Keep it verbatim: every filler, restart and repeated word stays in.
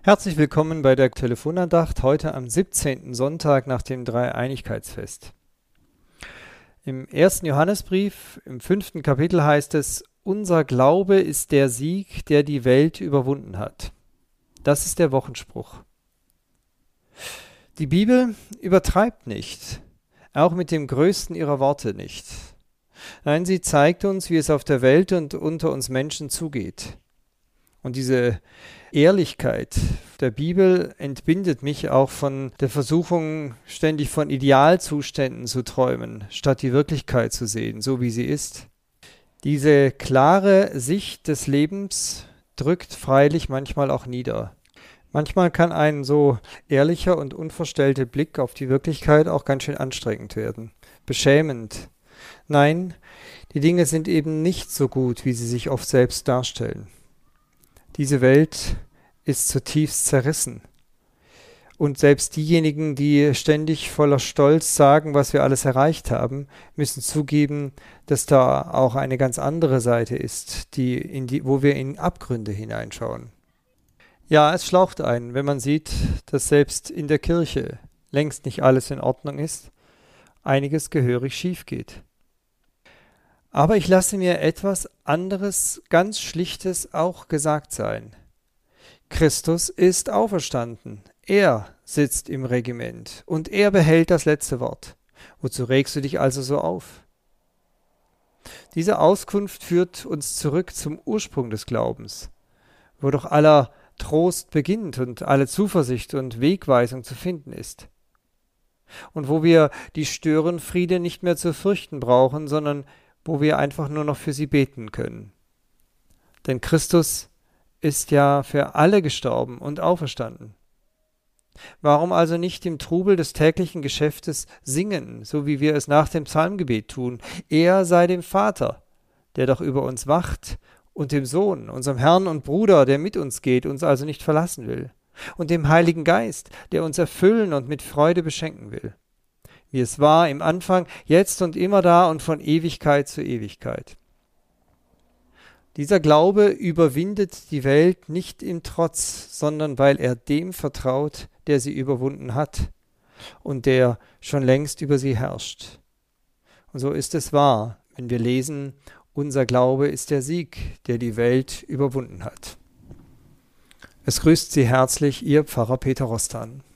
Herzlich willkommen bei der Telefonandacht, heute am siebzehnten Sonntag nach dem Dreieinigkeitsfest. Im ersten Johannesbrief, im fünften Kapitel heißt es: Unser Glaube ist der Sieg, der die Welt überwunden hat. Das ist der Wochenspruch. Die Bibel übertreibt nicht, auch mit dem größten ihrer Worte nicht. Nein, sie zeigt uns, wie es auf der Welt und unter uns Menschen zugeht. Und diese Ehrlichkeit der Bibel entbindet mich auch von der Versuchung, ständig von Idealzuständen zu träumen, statt die Wirklichkeit zu sehen, so wie sie ist. Diese klare Sicht des Lebens drückt freilich manchmal auch nieder. Manchmal kann ein so ehrlicher und unverstellter Blick auf die Wirklichkeit auch ganz schön anstrengend werden, beschämend. Nein, die Dinge sind eben nicht so gut, wie sie sich oft selbst darstellen. Diese Welt ist zutiefst zerrissen. Und selbst diejenigen, die ständig voller Stolz sagen, was wir alles erreicht haben, müssen zugeben, dass da auch eine ganz andere Seite ist, die in die, wo wir in Abgründe hineinschauen. Ja, es schlaucht einen, wenn man sieht, dass selbst in der Kirche längst nicht alles in Ordnung ist, einiges gehörig schief geht. Aber ich lasse mir etwas anderes, ganz Schlichtes auch gesagt sein. Christus ist auferstanden. Er sitzt im Regiment und er behält das letzte Wort. Wozu regst du dich also so auf? Diese Auskunft führt uns zurück zum Ursprung des Glaubens, wo doch aller Trost beginnt und alle Zuversicht und Wegweisung zu finden ist. Und wo wir die Störenfriede nicht mehr zu fürchten brauchen, sondern wo wir einfach nur noch für sie beten können. Denn Christus ist ja für alle gestorben und auferstanden. Warum also nicht im Trubel des täglichen Geschäftes singen, so wie wir es nach dem Psalmgebet tun? Er sei dem Vater, der doch über uns wacht, und dem Sohn, unserem Herrn und Bruder, der mit uns geht, uns also nicht verlassen will, und dem Heiligen Geist, der uns erfüllen und mit Freude beschenken will. Wie es war im Anfang, jetzt und immer da und von Ewigkeit zu Ewigkeit. Dieser Glaube überwindet die Welt nicht im Trotz, sondern weil er dem vertraut, der sie überwunden hat und der schon längst über sie herrscht. Und so ist es wahr, wenn wir lesen: Unser Glaube ist der Sieg, der die Welt überwunden hat. Es grüßt Sie herzlich Ihr Pfarrer Peter Rostan.